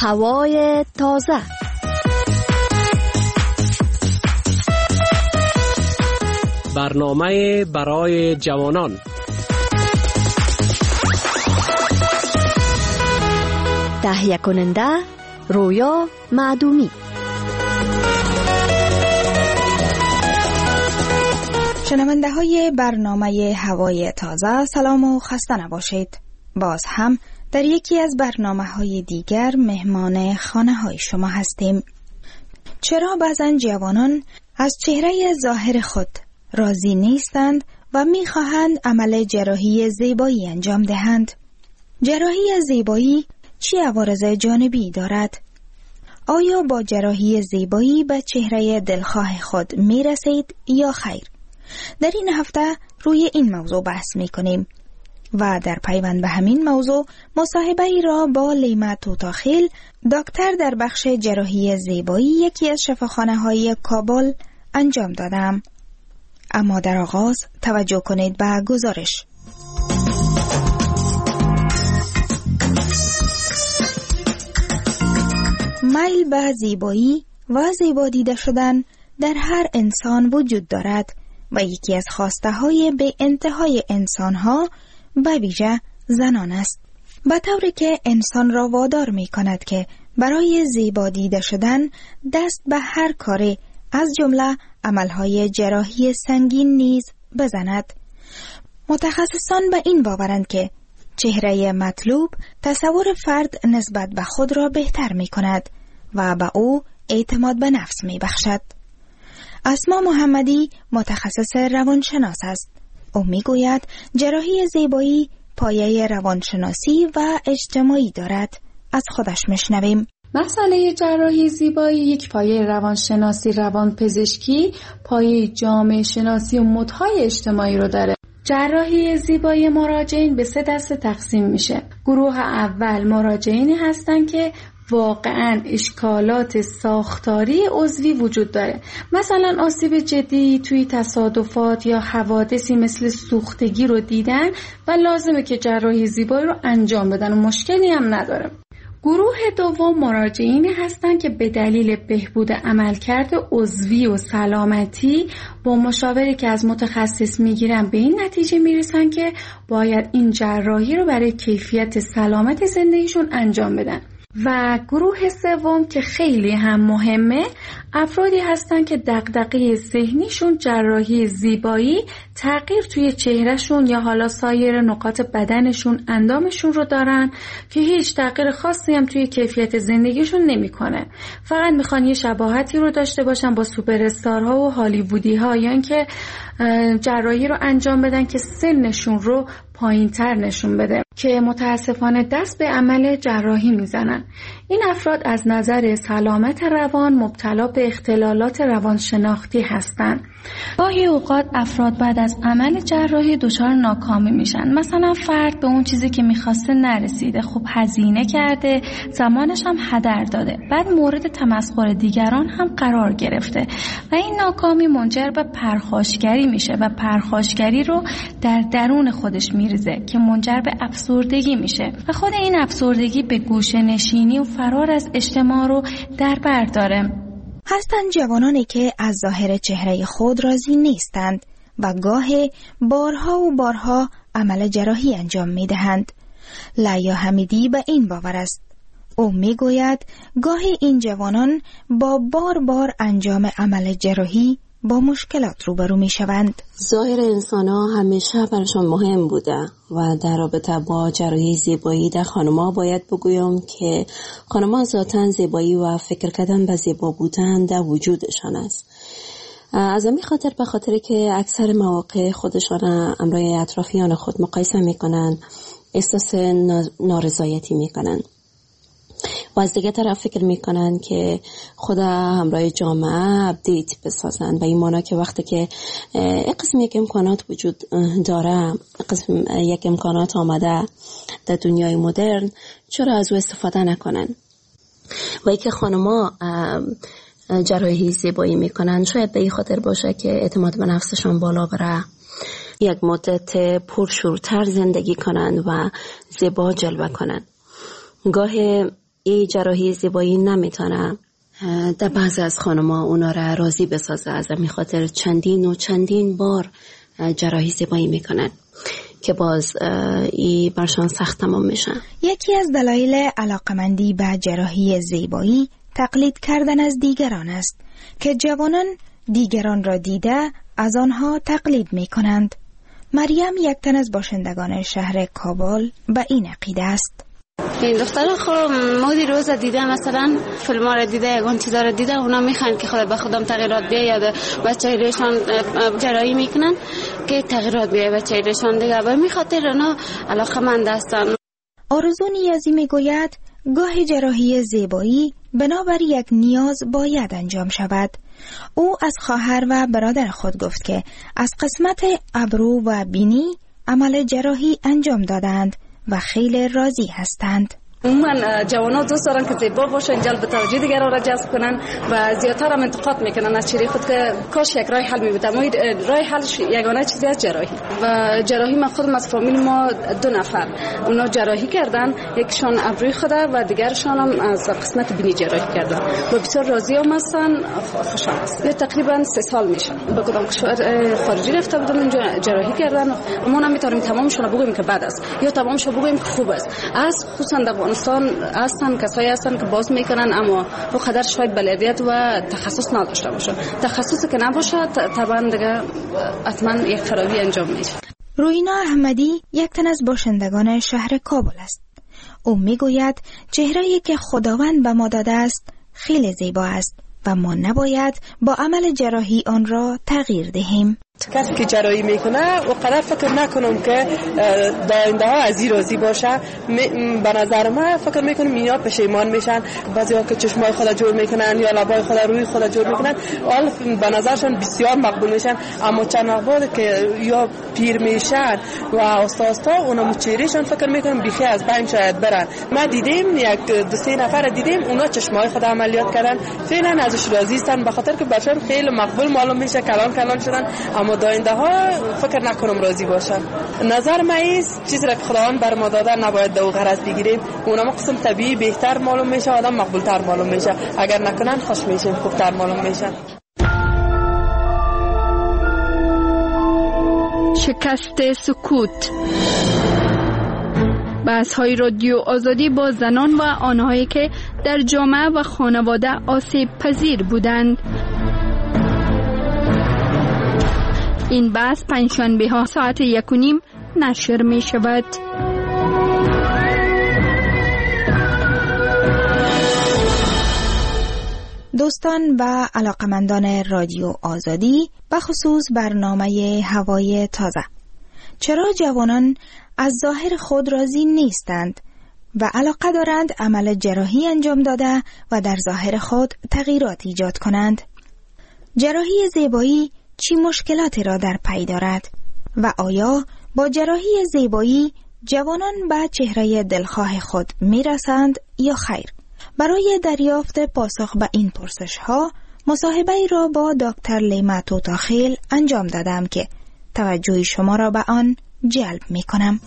هوای تازه. برنامه برای جوانان. تهیه کننده رویا معدومی. شنونده های برنامه هوای تازه، سلام و خسته نباشید. باز هم در یکی از برنامه های دیگر مهمان خانه های شما هستیم. چرا بعضن جوانان از چهره ظاهر خود راضی نیستند و میخواهند عمل جراحی زیبایی انجام دهند؟ جراحی زیبایی چه عوارض جانبی دارد؟ آیا با جراحی زیبایی به چهره دلخواه خود میرسید یا خیر؟ در این هفته روی این موضوع بحث میکنیم و در پیوند به همین موضوع مصاحبه ای را با لیما توتاخیل، دکتر در بخش جراحی زیبایی یکی از شفاخانه‌های کابل انجام دادم. اما در آغاز توجه کنید به گزارش. میل به زیبایی و زیبا دیده شدن در هر انسان وجود دارد و یکی از خواسته های به انتهای انسان ها به ویژه زنان است، به طوری که انسان را وادار می کند که برای زیبا دیده شدن دست به هر کاری از جمله عملهای جراحی سنگین نیز بزند. متخصصان به این باورند که چهره مطلوب تصور فرد نسبت به خود را بهتر می کند و به او اعتماد به نفس می بخشد. اسما محمدی متخصص روانشناس است. او می گوید جراحی زیبایی پایه روانشناسی و اجتماعی دارد. از خودش میشنویم. مسئله جراحی زیبایی یک پایه روانشناسی، روانپزشکی، پایه جامعه شناسی و مدهای اجتماعی رو داره. جراحی زیبایی مراجعین به 3 دسته تقسیم میشه. گروه اول مراجعینی هستن که واقعاً اشکالات ساختاری عضوی وجود داره، مثلا آسیب جدی توی تصادفات یا حوادثی مثل سوختگی رو دیدن و لازمه که جراحی زیبایی رو انجام بدن و مشکلی هم نداره. گروه دوم مراجعینی هستن که به دلیل بهبود عملکرد عضوی و سلامتی با مشاوری که از متخصص میگیرن به این نتیجه میرسن که باید این جراحی رو برای کیفیت سلامت زندگیشون انجام بدن. و گروه سوم که خیلی هم مهمه، افرادی هستن که دغدغه ذهنیشون جراحی زیبایی، تغییر توی چهرهشون یا حالا سایر نقاط بدنشون، اندامشون رو دارن که هیچ تغییر خاصی هم توی کیفیت زندگیشون نمیکنه. فقط میخوان یه شباهتی رو داشته باشن با سوپر استارها و هالیوودی ها، یا اینکه جراحی رو انجام بدن که سنشون رو پایین‌تر نشون بده، که متاسفانه دست به عمل جراحی میزنن. این افراد از نظر سلامت روان مبتلا به اختلالات روانشناختی هستند. گاهی اوقات افراد بعد از عمل جراحی دچار ناکامی میشن. مثلا فرد به اون چیزی که میخواسته نرسیده، خب هزینه کرده، زمانش هم هدر داده، بعد مورد تمسخر دیگران هم قرار گرفته و این ناکامی منجر به پرخاشگری میشه و پرخاشگری رو در درون خودش میریزه که منجر به افسردگی میشه و خود این افسردگی به گوشه نشینی و فرار از اجتماع رو در بر داره. هستند جوانانی که از ظاهر چهره خود راضی نیستند و گاهی بارها و بارها عمل جراحی انجام میدهند. لیا حمیدی به این باور است. او میگوید گاهی این جوانان با بار انجام عمل جراحی با مشکلات روبرو می شوند. ظاهر انسان ها همیشه برشان مهم بوده و در رابطه با جراحی زیبایی در خانم‌ها باید بگویم که خانم‌ها ذاتاً زیبایی و فکر کردن به زیبا بودن در وجودشان است. از همین خاطر به خاطر که اکثر مواقع خودشان امرای اطرافیان خود مقایسه میکنن، احساس نارضایتی میکنن و از دیگه طرف فکر میکنن که خدا همراه جامعه اپدیت بسازن و این مانا که وقتی که قسم یک امکانات وجود داره، قسم یک امکانات آمده در دنیای مدرن، چرا از او استفاده نکنن؟ و ای که خانما جراحی زیبایی میکنن شاید به این خاطر باشه که اعتماد به نفسشان بالا بره، یک مدت پرشورتر زندگی کنن و زیبا جلوه کنن. گاه این جراحی زیبایی نمیتونه در بعضی از خانم‌ها اونا را راضی بسازه، از همین خاطر چندین بار جراحی زیبایی میکنن که باز این برشان سخت تمام میشن. یکی از دلایل علاقمندی به جراحی زیبایی تقلید کردن از دیگران است که جوانان دیگران را دیده از آنها تقلید میکنند. مریم یک تن از باشندگان شهر کابل به این عقیده است. این دخترها خب مودی روز دیده، مثلا فیلم ها را دیده، یگان چیزا را دیده، اونا میخوان که خود به خودم تغییرات بیه یا بچه ایرشان جراحی میکنن که تغییرات بیه بچه ایرشان دیگه، به می خاطر اونا علاقمند هستن. آرزو نیازی میگوید گاه جراحی زیبایی بنابر یک نیاز باید انجام شود. او از خواهر و برادر خود گفت که از قسمت ابرو و بینی عمل جراحی انجام دادند و خیلی راضی هستند. عموما جوانا دوست دارن که زیبا باشن، جلب توجه دیگران را جذب کنن و زیادتر هم انتقاد میکنن از چهره خود که کاش یک راه حل میبود. اما راه حلش یگانه چیزی از جراحی و جراحی. من خودم از فامیل ما 2 نفر اونا جراحی کردن، یکشان ابروی خوده و دیگرشان هم از قسمت بینی جراحی کردن و بسیار راضی هم هستن، خوشحال هستن. تقریبا 3 سال میشه به کدام کشور خارجی رفته بودن اونجا جراحی کردن. ما نمیتونیم تمامشون بگیم که بد است یا تمامش بگیم که خوب است. از خصوصا افغانستان هستن کسایی هستن که باز میکنن اما به قدر شاید بلدیت و تخصص نداشته باشه. تخصصی که نباشه طبعا دیگه حتما یک خرابی انجام میشه. روینا احمدی یک تن از باشندگان شهر کابل است. او میگوید چهره‌ای که خداوند به ما داده است خیلی زیبا است و ما نباید با عمل جراحی آن را تغییر دهیم. کسی که جراحی میکنه و قدر فکر نکنم که داینده ها از این راضی باشه. به نظر من فکر میکنم اینا پشیمان میشن. بعضی ها که چشمای خود جور میکنن یا لبای خود روی خود جور میکنن حال به نظرشون بسیار مقبول میشن، اما چند وقت که یا پیر میشن و آستا اونا چهرهشون فکر میکنم بیخی از بین شاید برن. ما دیدیم یک 2-3 نفر دیدیم اونا چشمای خود عملیات کردن، فعلا ازش راضی هستن به خاطر که برشون خیلی مقبول معلوم میشه، کلان شدن. اما داینده ها فکر نکنم راضی باشن. نظر من است چیزی را که خداوند بر ما داده نباید دو غرض بگیریم. اونم قسم طبیعی بهتر معلوم میشه، آدم مقبول تر معلوم میشه. اگر نکنن خوش میشیم، خوبتر معلوم میشه. شکست سکوت. بحث‌های رادیو آزادی با زنان و آنهایی که در جامعه و خانواده آسیب پذیر بودند. این بحث پنجشنبه ها ساعت 1:30 نشر می شود. دوستان و علاقمندان رادیو آزادی، بخصوص برنامه هوای تازه، چرا جوانان از ظاهر خود راضی نیستند و علاقه دارند عمل جراحی انجام داده و در ظاهر خود تغییرات ایجاد کنند؟ جراحی زیبایی چی مشکلاتی را در پی دارد و آیا با جراحی زیبایی جوانان به چهره دلخواه خود میرسند یا خیر؟ برای دریافت پاسخ به این پرسش ها مصاحبه را با دکتر لیما توتاخیل انجام دادم که توجه شما را به آن جلب می کنم.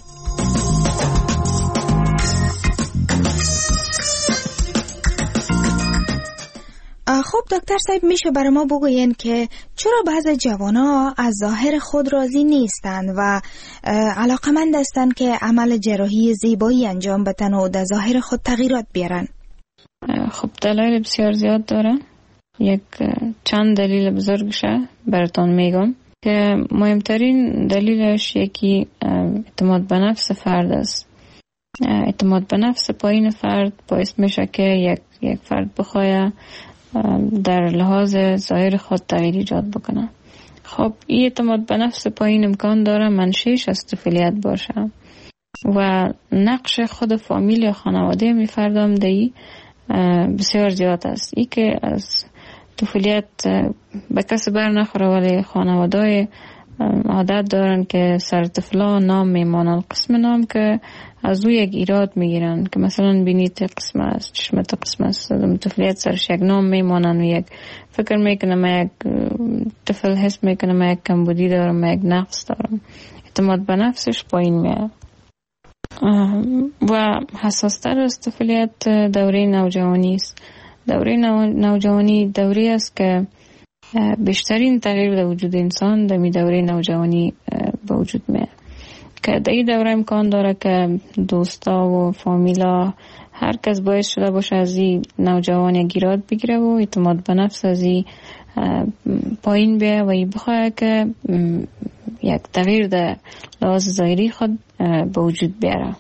خب دکتر صاحب، میشه برای ما بگوین که چرا بعضی جوانا از ظاهر خود راضی نیستند و علاقمند هستند که عمل جراحی زیبایی انجام بدن و در ظاهر خود تغییرات بیارن؟ خب دلایل بسیار زیاد داره. یک چند دلیل بزرگشه براتون میگم که مهمترین دلیلش یکی اعتماد به نفس فرد است. اعتماد به نفس پایین فرد باعث میشه که یک فرد بخواه در لحاظ ظاهر خود تغییر ایجاد بکنه. خب این اعتماد به نفس پایین امکان داره منشأش از طفولیت باشه و نقش خود فامیل یا خانواده می فردام دی بسیار زیاد است. ای که از طفولیت به کسی بر نخوره ولی خانواده عادت دارن که سر طفلا نام میمانن، قسم نام که از او یک ایراد میگیرن که مثلا بینیت قسم است، چشمت قسم است، طفلیت سرش یک نام میمانن و یک فکر میکنه من یک طفل حس میکنه من یک کمبودی دارم، من یک نقص دارم، اعتماد به نفسش پایین میاد. و حساستر از طفولیت دوره نوجوانی است. دوره نوجوانی دوره است که بیشترین تغییر در وجود انسان در می دوره نوجوانی به وجود میاد، که در این دوره امکان داره که دوستا و فامیلا هر کس باعث شده باشه از این نوجوان گیراد بگیره و اعتماد به نفس از این پایین بیه و این بخواه که یک تغییر در لحاظ ظاهری خود به وجود بیاره.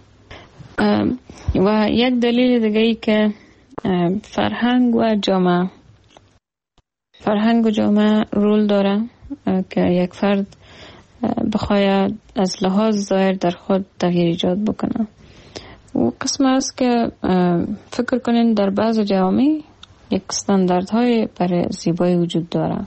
و یک دلیل دیگه ای که فرهنگ و جامعه رول داره که یک فرد بخواید از لحاظ ظاهر در خود تغییر ایجاد بکنه. و قسم است که فکر کنین در بعض جوامع یک استانداردهای برای زیبایی وجود داره.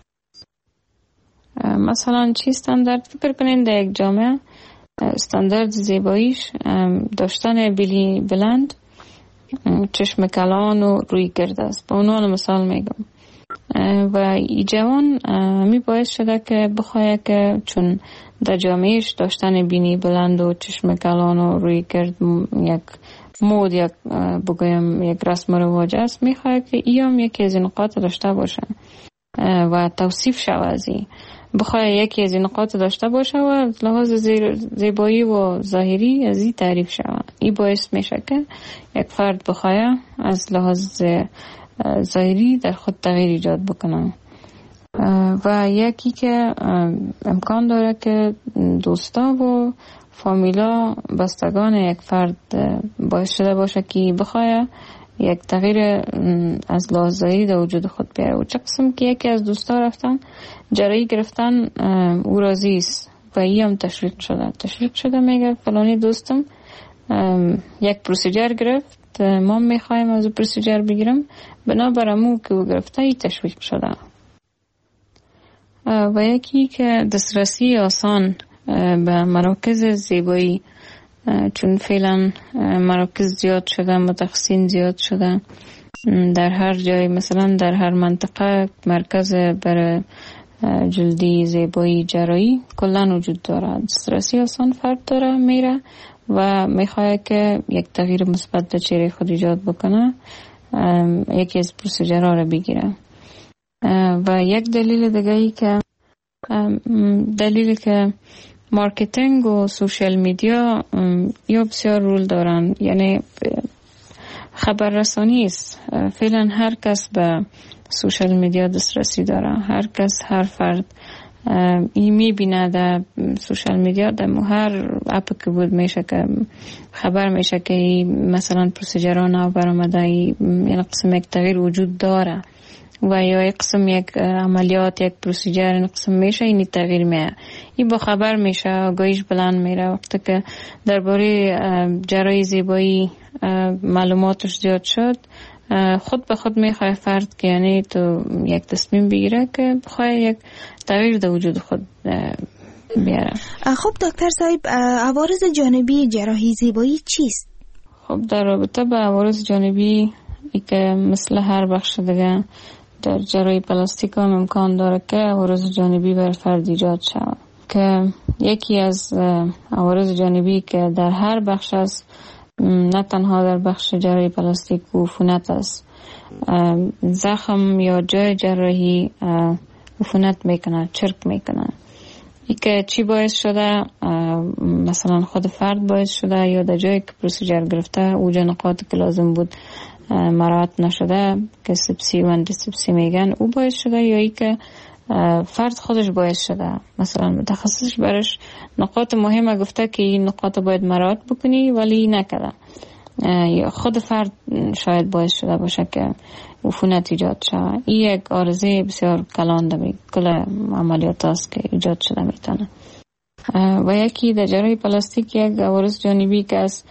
مثلا چی استاندارد؟ فکر کنین در یک جامعه استاندارد زیباییش داشتن بیلی بلند، چشم کلان و روی گرد است. به عنوان مثال میگم. و این جوان می باعث شده که بخواه که چون در جامعهش داشتن بینی بلند و چشم کلان و روی گرد یک مود، یک بگویم یک رسم و رواج است، می خواه که ایام یکی از این نقاط داشته باشه و توصیف شود از این. بخواه یکی از این نقاط داشته باشه و لحاظ زیبایی و ظاهری از این تعریف شود. این باعث میشه که یک فرد بخواه از لحاظ ظاهری در خود تغییر ایجاد بکنن. و یکی که امکان داره که دوستا و فامیلا بستگان یک فرد باعث شده باشه که بخواه یک تغییر از لحاظ ظاهری در وجود خود بیاره. و چه قسم که یکی از دوستا رفتن جرایی گرفتن او راضی است و ای هم تشویق شده میگه فلانی دوستم یک پروسیجر گرفت، ما میخوایم از پروسیجر بگیرم، بنابرامو که او گرفته ای تشویق شده. و یکی که دسترسی آسان به مراکز زیبایی، چون فعلا مراکز زیاد شده، متخصصین زیاد شده در هر جای، مثلا در هر منطقه مرکز برای جلدی زیبایی جراحی کلن وجود داره. دسترسی آسان فرد داره میره و میخواه که یک تغییر مثبت در چهره خود ایجاد بکنه، یکی از پروسیجرها را بگیره. و یک دلیل دیگه ای که مارکتینگ و سوشال میدیا یا بسیار رول دارن، یعنی خبررسانی است. فعلا هر کس به سوشال میدیا دسترسی داره، هر کس، هر فرد این میبینه در سوشال میدیا، در هر اپ که بود میشه که خبر میشه که مثلا پروسیجرها برآمده، یعنی قسم یک تغییر وجود داره و یا یک قسم یک عملیات، یک پروسیجر این قسم میشه، این تغییر میشه، این با خبر میشه، آگاهیش بلند میره. وقتی که درباره جراحی زیبایی معلوماتش زیاد شد، خود به خود میخواه فرد که یعنی تو یک تصمیم بگیره که بخواه یک تغییر در وجود خود بیاره. خب دکتر صاحب، عوارض جانبی جراحی زیبایی چیست؟ خب در رابطه با عوارض جانبی ای که مثل هر بخش دیگه در جراحی پلاستیک هم امکان داره که عوارض جانبی بر فرد ایجاد شود، که یکی از عوارض جانبی که در هر بخش است، نه تنها در بخش جراحی پلاستیک، عفونت است. زخم یا جای جراحی عفونت میکنه، چرک میکنه. ای که چی باعث شده؟ مثلا خود فرد باعث شده یا در جایی که پروسیجر گرفته اوجا نقاط که لازم بود مراعات نشده، که سپسی و اندیسپسی میگن، او باعث شده، یا ای که فرد خودش باعث شده، مثلا متخصصش برش نقاط مهمه گفته که این نقاط باید مراعات بکنی ولی نکرده، یا خود فرد شاید باعث شده باشه که عفونت ایجاد شود. این یک عارضه بسیار کلان در کل عملیات است که ایجاد شده میتونه. و یکی در جراحی پلاستیک یک عوارض جانبی که است،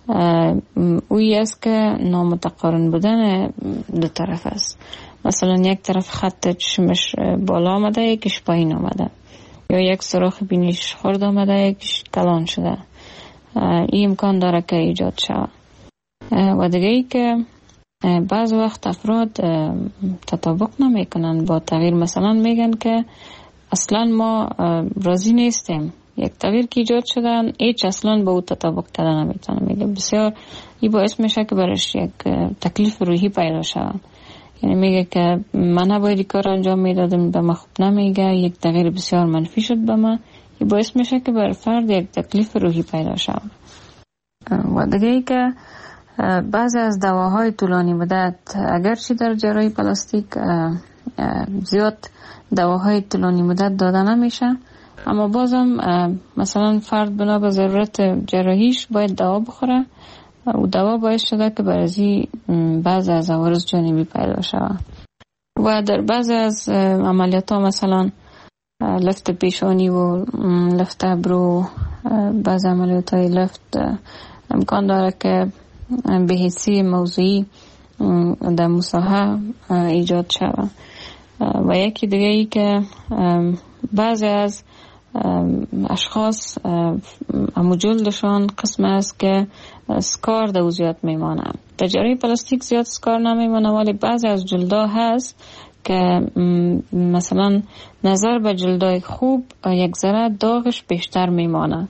اوی است که نامتقارن بودن دو طرف است. مثلا یک طرف خط چشمش بالا آمده، یکیش پایین آمده، یا یک سوراخ بینیش خرد آمده، یکیش کلان شده. این امکان داره که ایجاد شود. و دیگه ای که بعض وقت افراد تطابق نمی کنن با تغییر، مثلا میگن که اصلا ما راضی نیستیم یک تغییر که ایجاد شدن هیچ اصلا با او تطابق کردن نمیتونه. میگه بسیار این باعث میشه که برش یک تکلیف روحی پیدا شود. یعنی میگه که من نباید کار انجام میدادم، به من خوب نمیگه، یک تغییر بسیار منفی شد به من. این باعث میشه که بر فرد یک تکلیف روحی پیدا شود. و دیگه ای که بعضی از دواهای طولانی مدت اگرچه در جراحی پلاستیک زیاد دواهای طولانی مدت داده نمیشه، اما بازم مثلا فرد بنا به ضرورت جراحیش باید دوا بخوره و دوا باعث شده که برازی بعضی از عوارض جانبی پیدا شود. و در بعضی از عملیات ها مثلا لفت پیشانی و لفت ابرو، بعضی عملیات های لفت امکان داره که بهیسی موضوعی در مساحه ایجاد شود. و یکی دیگه ای که بعضی از اشخاص جلدشان قسم است که سکار در زیاد میمانه. در جراحی پلاستیک زیاد سکار نمیمانه، ولی بعضی از جلدا هست که مثلا نظر به جلدای خوب یک ذره داغش بیشتر میمانه.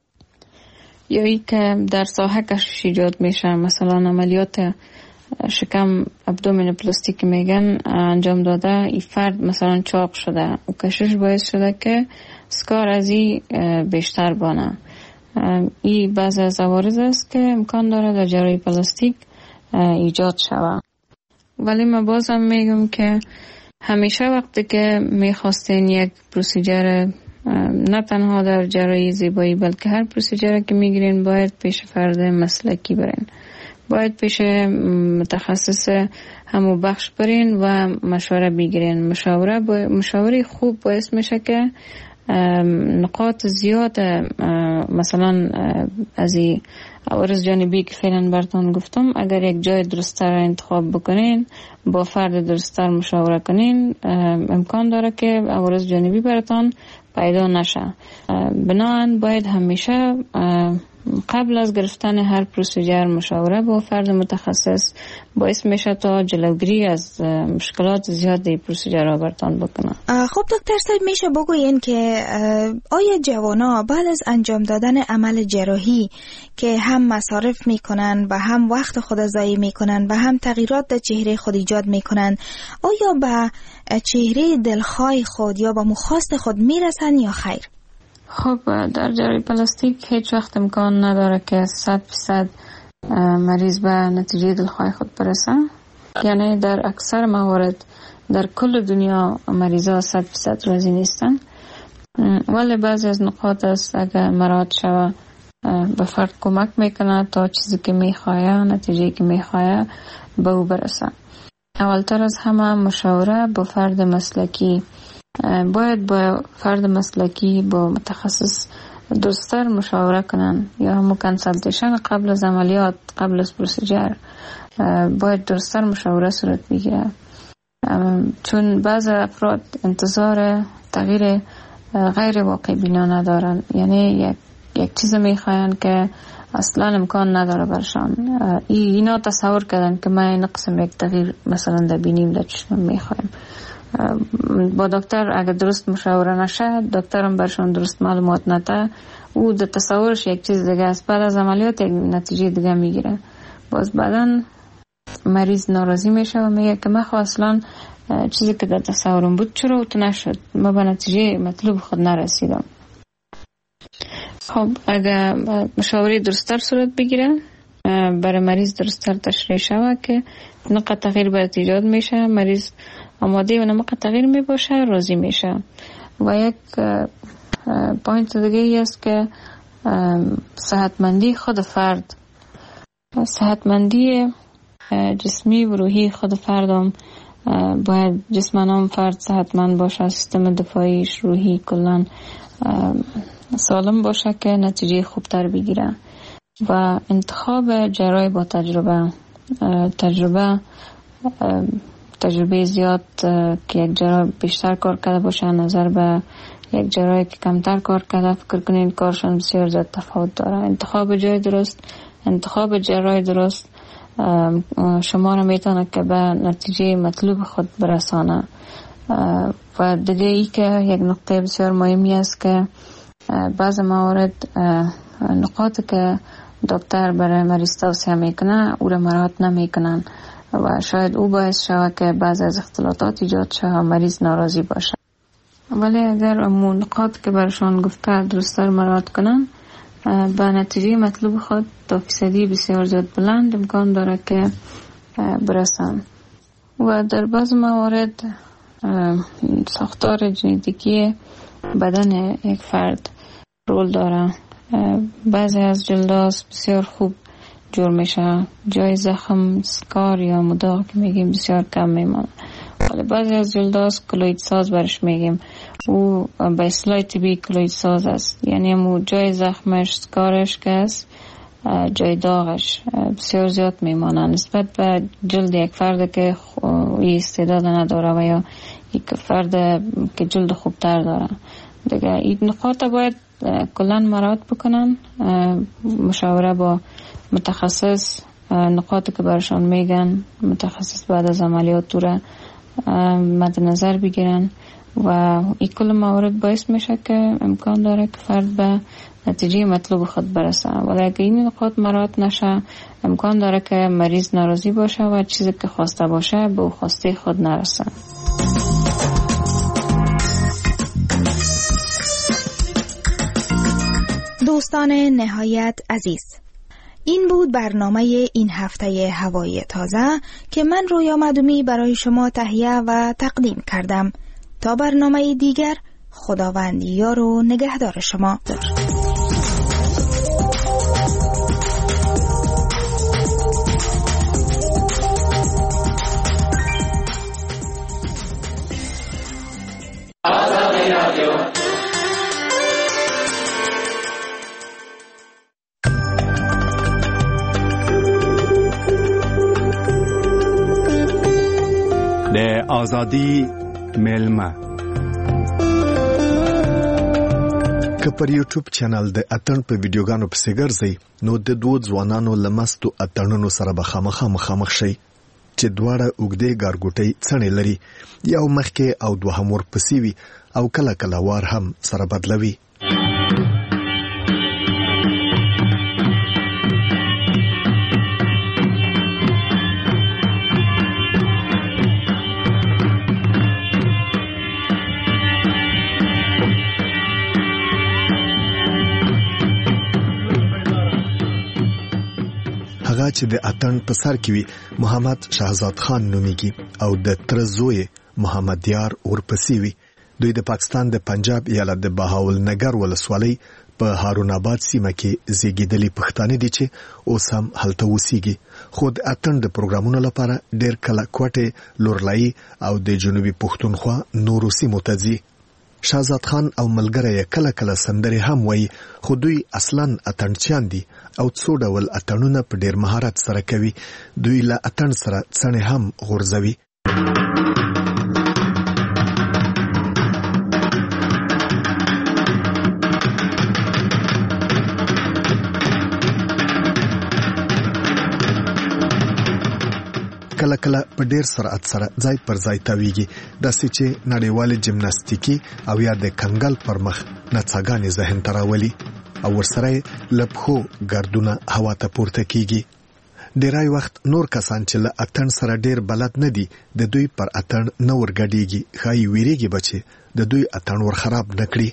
یا ای که در ساحه کشش ایجاد میشه، مثلا عملیات شکم ابدومین پلاستیک میگن انجام داده، این فرد مثلا چاق شده و کشش باعث شده که سکار از این بیشتر بانه. این بعض از عوارض است که امکان داره در جراحی پلاستیک ایجاد شود. ولی من بازم میگم که همیشه وقتی که میخواستین یک پروسیجر نه تنها در جراحی زیبایی بلکه هر پروسیجر که میگیرین باید پیش فرد مسلکی برین، باید پیش متخصص همو بخش برین و مشوره بگیرین. مشاوره خوب باعث میشه که نقاط زیاد مثلا از این عوارض جانبی که فعلا براتون گفتم، اگر یک جای درست‌تر انتخاب بکنین، با فرد درست‌تر مشاوره کنین، امکان داره که عوارض جانبی براتون پیدا نشه. بنابراین باید همیشه قبل از گرفتن هر پروسیجر مشاوره با فرد متخصص باعث میشه تا جلوگیری از مشکلات زیادی پروسیجر را برتان بکنه. خب دکتر صاحب، میشه بگوین که آیا جوانا بعد از انجام دادن عمل جراحی که هم مصارف میکنن و هم وقت خود ضایع میکنن و هم تغییرات در چهره خود ایجاد میکنن، آیا به چهره دلخواه خود یا به مخواست خود میرسن یا خیر؟ خب در جراحی پلاستیک هیچ وقت امکان نداره که 100% مریض به نتیجه دلخواه خود برسه. یعنی در اکثر موارد در کل دنیا مریضا 100% راضی نیستن، ولی بعضی از نقاط است اگر مراعات شود به فرد کمک میکنه تا چیزی که میخواه، نتیجه که میخواه به او برسه. اولتر از همه مشاوره با فرد مسلکی. باید با فرد مسلکی با متخصص درست‌تر مشاوره کنن، یا همون کنسلتیشن قبل از عملیات، قبل از پروسیجر باید درست‌تر مشاوره صورت بگیره، چون بعض افراد انتظار تغییر غیر واقع بینا ندارن. یعنی یک چیز میخواین که اصلا امکان نداره برشان. اینا تصور کردن که ما این قسم یک تغییر مثلا در بینیم در چشم میخوایم. با دکتر اگر درست مشاوره نشه، دکترم برشون درست معلومات نده، او در تصورش یک چیز دیگه است، بعد از عملیات یک نتیجه دیگه میگیره. باز بعدن مریض ناراضی میشه و میگه که من اصلا چیزی که در تصورم بود چرا اوت نشد، ما به نتیجه مطلوب خود نرسیدم. خب اگر مشاوره درست‌تر صورت بگیره، برای مریض درست‌تر تشریح شود که نقطه تغییر باید ایجاد میشه، مریض آماده و نمق تغییر می باشه، راضی میشه. و یک پوینت دیگه ای است که صحتمندی خود فرد، صحتمندی جسمی و روحی خود فردم باید جسمانم فرد صحتمند باشه، سیستم دفاعیش روحی کلن سالم باشه که نتیجه خوبتر بگیره. و انتخاب جراح با تجربه زیاد که یک جراح بیشتر کار کرده باشه نظر به یک جراحی که کمتر کار کرده، فکر کنین کارشان بسیار زیاد تفاوت داره. انتخاب جای درست، انتخاب جراح درست شما را میتونه که به نتیجه مطلوب خود برسانه. و دیگه ای که یک نقطه بسیار مهمی است که بعض موارد نقاط که دکتر برای مریض توصیه میکنه او را مراعات نمیکنن و شاید او باعث شود که بعض از اختلالات ایجاد شود و مریض ناراضی باشه. ولی اگر امون نقاط که برشان گفته درست‌تر مراعات کنن به نتیجه مطلوب خود تا فیصدی بسیار زیاد بلند امکان داره که برسن. و در بعض موارد ساختار ژنتیکی بدن یک فرد رول داره. بعضی از جلداز بسیار خوب جور میشه، جای زخم سکار یا مداغ که میگیم بسیار کم میمونه. ولی بعضی از جلداز کلوید ساز برش میگیم، او به اصطلاح طبیعی کلوید ساز است، یعنی مو جای زخمش سکارش که است جای داغش بسیار زیاد میمانه نسبت به جلد یک فرد که استعداد نداره و یا یک فرد که جلد خوبتر داره. دیگه این نقاط باید کلن مراعات بکنن، مشاوره با متخصص، نقاطی که برشان میگن متخصص بعد از عملیات را مد نظر بگیرن و این کل موارد باعث میشه که امکان داره که فرد به نتیجه مطلوب خود برسه. ولی اگه این نقاط مراعات نشه امکان داره که مریض ناراضی باشه و چیزی که خواسته باشه به او خواسته خود نرسه. دوستان نهایت عزیز، این بود برنامه این هفته هوای تازه که من رویا مدومی برای شما تهیه و تقدیم کردم. تا برنامه دیگر، خداوند یار و نگهدار شما. د آزادی میلمه که پر یوټیوب چینل د اتن په ویډیوګانو پسې ګرځي نو د دوه ځوانانو لمستو اتنونو سره به خامخ شي چې دواړه اوږدې ګارګوټۍ څڼې لري، یو مخکې او دوهم ورپسې وي او کله کله وار هم سره بدلوي. هغه چې د اتن په سر کې وي محمد شهزاد خان نومیږي او د تر زوی محمد یار ورپسې وي. دوی د پاکستان د پنجاب ایالت د بهاول نګر ولسوالۍ په هارون آباد سیمه کې زیږیدلي پښتانه دي چې اوس هم هلته اوسېږي، خو د اتن د پروګرامونو لپاره ډېر کله کوټې، لورلایي او د جنوبي پښتونخوا نورو سیمو ته ځي. شهزاد خان او ملګری کله کله سندرې هم وایي، خو دوی اصلاً اتڼچیان دي او څو ډول اتڼونه په ډېر مهارت سره کوي. دوی له اتڼ سره څڼې هم غورځوي. کله کله په ډیر سرعت سره ځای پر ځای تاویږي، داسې چې نړیوالې جمناستیکي او یا د کنګل پر مخ نڅاګانې ذهن ته راولي او ورسره له پښو ګردونه هوا ته پورته کیږي. ډیری وخت نور کسان چې له اتڼ سره ډیر بلد نه دي د دوی پر اتڼ نه ورګډېږي، ښایي ویریږي به چې د دوی اتڼ ور خراب نه کړي.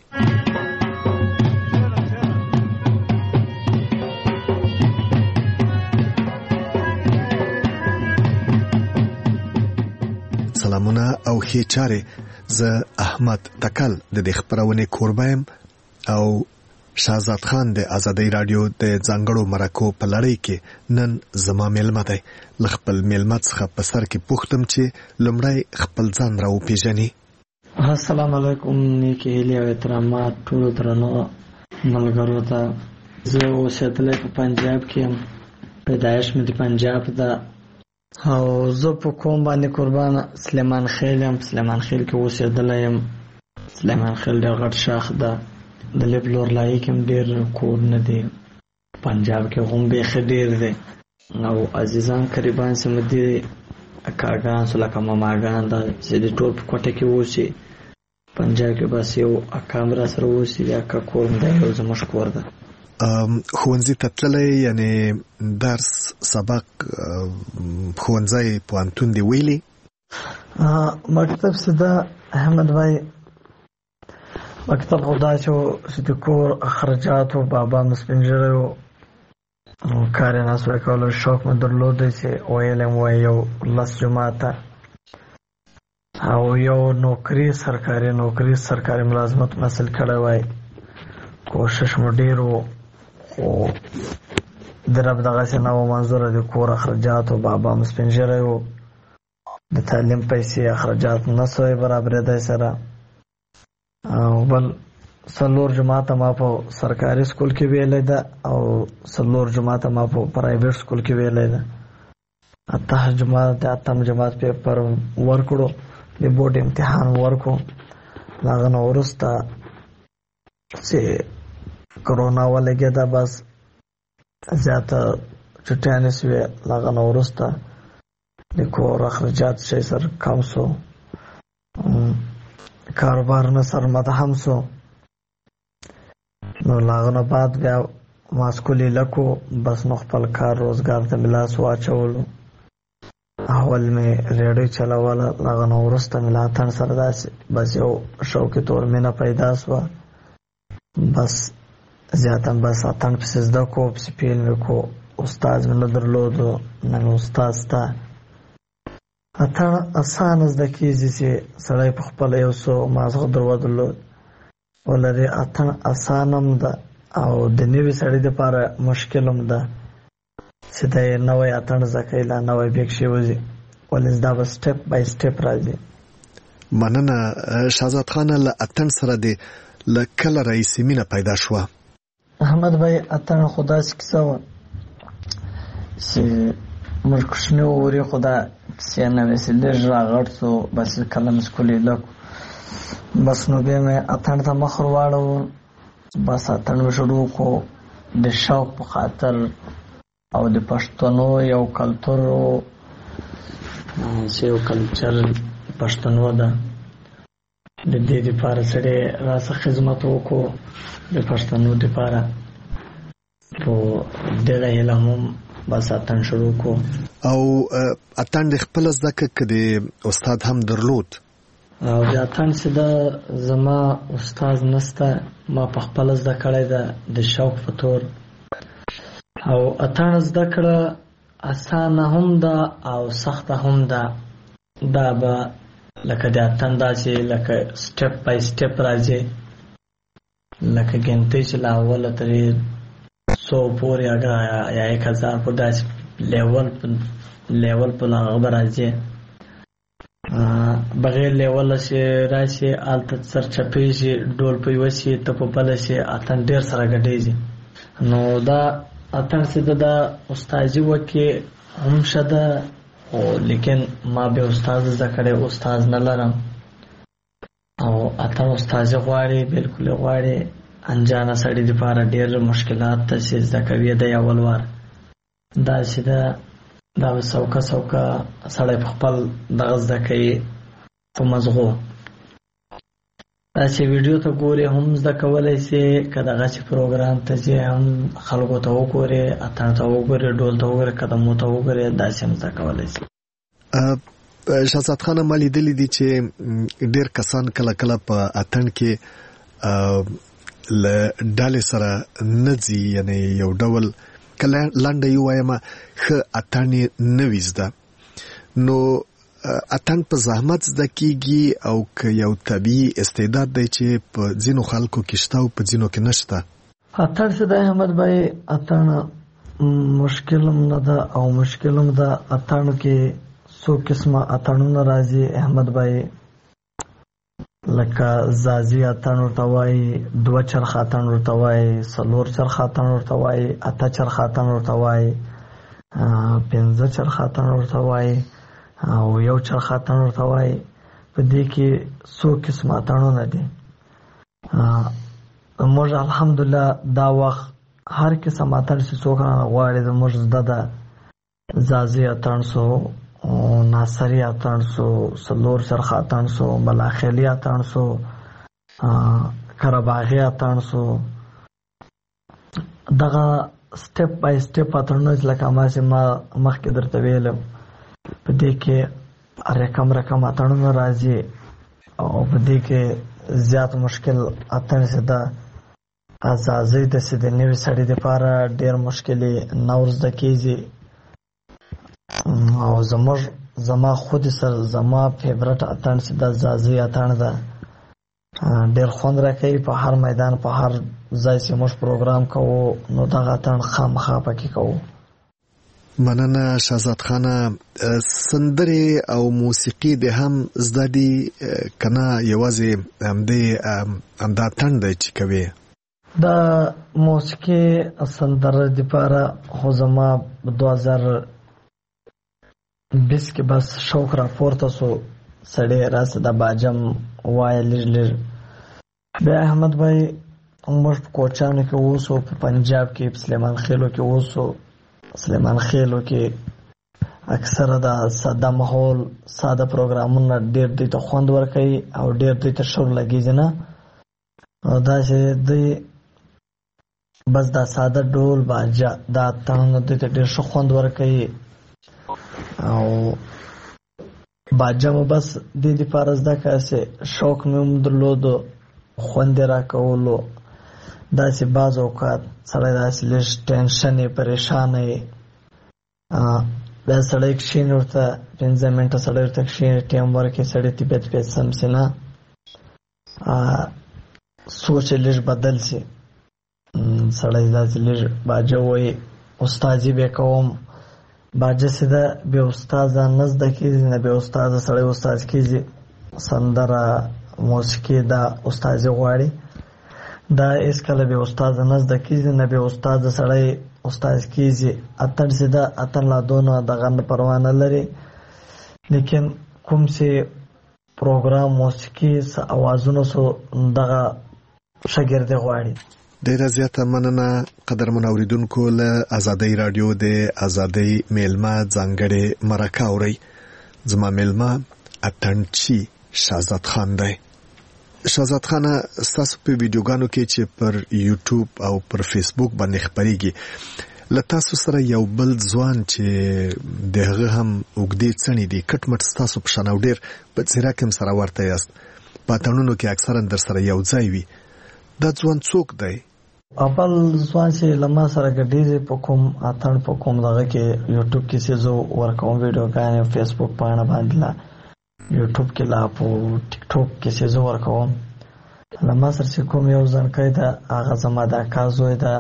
سلامونه او ښې چارې. زه احمد تکل د دې خپرونې کوربه یم او شهزاد خان د آزادۍ رادیو د ځانګړو مرکو په لړۍ کې نن زما میلمه دی. له خپل میلمه څخه په سر کې پوښتم چې لومړی خپل ځان را وپېژني. السلام علیکم، نیکې هیلې او احترامات ټولو درنو ملګرو ته. زه اوسېدلی په پنجاب کې یم، پیدایش مې د پنجاب ده او زه په کوم باندې قربان سلیمان خیل یم. سلیمان خیل کې اوسېدلی یم. سلیمان خیل ډېر غټ شاخ ده. د لب لورلایي کې هم ډېر کورونه دي. پنجاب کې هم بیخي ډېر دی او عزیزان قریبان سمه دي، اکاګان سو لکه ماماګان ده چې د ټول په کوټه کې اوسي پنجاب کې بس یو اکام را سره اوسي یا اکا کور مې دی یو زموږ کور ده. ښوونځي ته تللی یعنې درس سبق ښوونځی پوهنتون دې ویلي؟ مکتب سیده احمد بھائی مکتب خو دا چې د کور اخراجاتو بابا مې سپین ږیری و کار یې نسوی کولی شوق مې درلودی چې ویلی مې وایي یو 10 جماعته او یو نوکري سرکاري ملازمت حاصل کړی وای. کوشش مو ډېر و خو د رب دغسې نه و منظوره د کور اخراجاتو بابا مې سپین ږیری و د تعلیم پیسې اخراجات نه سوی برابرېدی سره. او بل 4 جماعته ما په سرکاري سکول کې ویلی ده او 4 جماعته ما په پرایویټ سکول کې ویلی ده. 8 جماعت پیپر ورکړو د بورډ امتحان ورکو. د هغه نه وروسته چې کرونا ولګېده بس زیاته چټیانې سوې. د هغه نه وروسته د کور اخراجات شی سر کم سو کاروبار نه سر مدهم سو. نو د هغه نه بعد بیا ما سکولې لکو بس نو خپل کار روزګار ته مې لاس واچولو. اول مې ریډیو چلوله. د هغه نه وروسته مې له اتڼ سره داسې بس یو شوقي طور مینه پیدا سوه. بس زیاته بس اتڼ پسې زده کو پسې پیل مې کو. استاد مې نه درلودو نه مې استاد سته. اتڼ اسانه زده کېږي چې سړی په خپله یو څو مازغه درلود ولري. اتڼ اسانه هم ده او د نوي سړي دپاره مشکل هم ده چې دی نوی اتڼ زده کوي لا نوی بیک شي وځي ولې دا به سټپ بای سټپ راځي. مننه شهزاد خانه. له اتڼ سره دې له کله راهیسې مینه پیدا شوه؟ احمد بھائی اتڼ خو داسې کیسه وه چې موږ کوچني وورې خو دا کیسې نه وې چې لږ راغټ سو بس کله مې سکولې لکو بس نو بیا مې اتڼ ته مخ ور واړو. بس اتڼ مې شروع کو د شوق په خاطر او د پښتنو یو کلتور چې یو کلچر پښتنو ده د دې دپاره سړی راڅه خدمت وکړو د پښتنو دپاره. په دغه هیله هم بس اتڼ شروع کو. او اتڼ د خپله زده که د استاد هم درلود؟ او د اتڼ چې ده زما استاد نسته ما په خپله زده کړی ده د شوق په طور. او اتڼ زده کړه اسانه هم ده او سخته هم ده. دا به لکه د اتڼ داسې لکه سټپ بای سټپ راځي لکه ګنتۍ چې له اوله ترې 100 پورې یا 1000 پورې داسې لیول په هغه به راځي. بغیر لیوله چې راشي هلته سرچپېږي ډول په یوه شي ته په بله شي اتڼ ډېر سره ګډېږي. نو دا اتڼ چې ده دا استازي وکې هم ښه ده خو لیکن ما بیا استاد زده کړی استاد نه لرم. او اتڼ استازي غواړي بلکل غواړي. انجانه سړي دپاره ډېر مشکلات ته چې زده کوي دی اول وار داسې ده دا به سوکه سړی په خپل دغه زده کوي په مزغو. داسې ویډیو ته ګورې هم زده کولی سي که دغسې پروګرام ته ځې هم خلکو ته وګورې اتڼ ته وګورې ډول ته وګورې قدمو ته وګورې داسې هم زده کولی سي. شهزاد خانه ما لیدلی دي چې ډېر کسان کله کله په اتڼ کې له ډلې سره نه ځي یعنې یو ډول کله لنډه یې ووایم ښه اتڼ یې نه وي زده. نو اتڼ په زحمت زده کېږي او که یو طبیعي استعداد دی چې په ځینو خلکو کې شته او په ځینو کې نشته؟ اتڼ چې دی احمد بھائی اتڼ مشکل هم نه ده او مشکل هم ده. اتڼ کې څو قسمه اتڼونه راځي احمد بھائی لکه زازي اتڼ ورته وایي 2 چرخ اتڼ ورته وایي 4 چرخ اتڼ ورته وایي 8 چرخ اتڼ ورته وایي 15 چرخ اتڼ ورته وایي او 1 چرخ اتڼ ورته وایي. په دې کې څو قسمه اتڼونه دي. موږ الحمدلله دا وخت هر قسم اتڼ چې څوک غواړي زموږ زده ده. زازي اتڼ سو ناصري اتڼ سو 4 چرخ اتڼ سو بلاخیلي اتڼ سو قرهباغي اتڼ سو. دغه سټپ بای سټپ اتڼونه لکه ماسې ما مخکې درته ویلم په دې کې رقم اتڼونه راځي او په دې کې زیات مشکل اتڼ چې د ازازۍ داسې د نوي سړي دپاره ډېر مشکلې نور زده کېږي او زما خودي سره زما فیورټ اتڼ چې د ازازۍ اتڼ ده ډېر خوند راکوي. په هر میدان په هر ځای چې موږ پروګرام کوو نو دغه اتڼ خامخا پکې کوو. مننه شهزاد خانه. سندرې او موسیقي د هم زده دي کنه یوازې همدا اتڼ دی چې کوي؟ د موسیقي سندره دپاره خو زما 2020 کې بس شوق راپورته سو سړی راسه د باجم وایه لږ بیا احمد بھائی موږ په کوچانو کې اوسو، په پنجاب کې په سلیمان خیلو کې اوسو. سلیمان خیلو کې اکثره د ساده ماحول ساده پروګرامونه ډېر دوی ته خوند ورکوي او ډېر دوی ته شور لګېږي نه. او داسې دوی بس دا ساده ډول باجه دا اتڼونه دوی ته ډېر ښه خوند ورکوي او باجه مو بس دې دپاره زده کړه چې شوق مې هم درلودو، خوند یې راکولو. داسې بعض اوقات سړی داسې لږ ټینشن یې پریشانه یې بیا سړی کښېني ورته 15 منټه سړی ورته کښېني ټیم ورکړي سړی طبیعت بیا سم شي نه سوچ یې لږ بدل شي. سړی داسې لږ باجه وایي استازي به یې کوم. باجه چې ده بې استازه نه زده کېږي نه بې استازه سړی استاز کېږي. سندره موسیقي دا استازي غواړي، دا هېڅکله بې استازه نه زده کېږي نه بې استازه سړی استاز کېږي. اتڼ چې ده اتڼ لا دونه دغه نه پروا نه لري، لیکن کوم چې پروګرام موسیقي څه اوازونه سو دغه شاګردي غواړي. ډیره زیاته مننه قدرمن اوریدونکو. له ازادۍ راډیو د ازادۍ میلمه ځانګړې مرکه اورئ. زما میلمه اتڼچي شهزاد خان دی. شهزاد خان ستاسو په ویډیوګانو کې چې پر یوټیوب او پر فیسبوک باندې خپرېږي له تاسو سره یو بل ځوان چې د هغه هم اوږدې څڼې دي کټ مټ ستاسو په شان او ډېر په څېره کې هم سره ورته یاست، په اتڼونو کې اکثرا در سره یو ځای وي. دا ځوان څوک دی؟ اول ځوان چې له ما سره ګډېږي په کوم اتڼ په کوم دغه کې یوټیوب کې چې زه ورکوم ویډیوګانې فیسبوک پاڼه باندې لا یوټیوب کې لا په ټیک ټاک کې چې زه ورکوم له ما سره چې کوم یو ځانکی ده هغه زما د اکا زوی ده.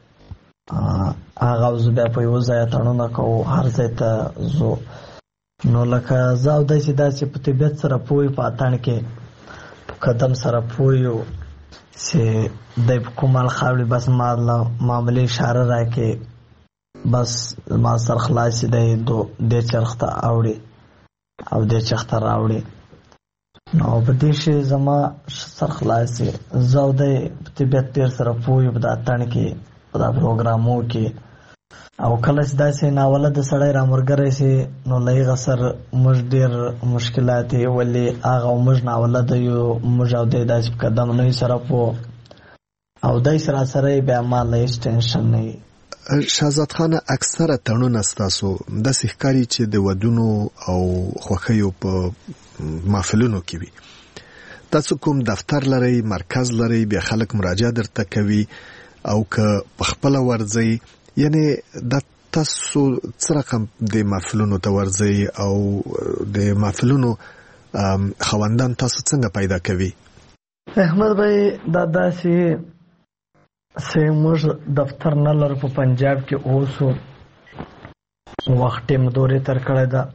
هغه او زه بیا په یو ځای اتڼونه کوو، هر ځای ته ځو. نو لکه زه او دی چې داسې په طبیعت سره پوه په اتڼ کې په قدم سره پوه یو چې دی په کوم حال خاوړي بس ما معمولي اشاره راکړي بس ما سر خلاص دی دې چرخ ته اوړي او دې چرخ ته راوړي. نو په دې شي زما سر خلاص زه او دی په طبیعت ډېر سره پوه یو په دا اتڼ کې په دا پروګرامو کې. او کله چې داسې ناولده سړی رامرګری شي نو له هغه سره موږ ډېر مشکلات یې ولې هغه موږ ناولده یو موږ او دی داسې په قدم نه یو سره پوه او دی سره یې بیا ما له هېڅ ټینشن نه یي. شهزاد خان اکثره تړونونه ستاسو داسې ښکاري چې د ودونو او خوښیو په محفلونو کې وي. تاسو کوم دفتر لرئ، مرکز لرئ، بیا خلک مراجعه درته کوي او که په خپله ورځئ؟ یعنی دا تاسو څه رقم د محفلونو ته ورځئ او د محفلونو خواندان تاسو څنګه پیدا کوي؟ احمد بھائی دا داسې چې موږ دفتر نه لرو په پنجاب کې اوسو وخت ټیم دورې تر کړی ده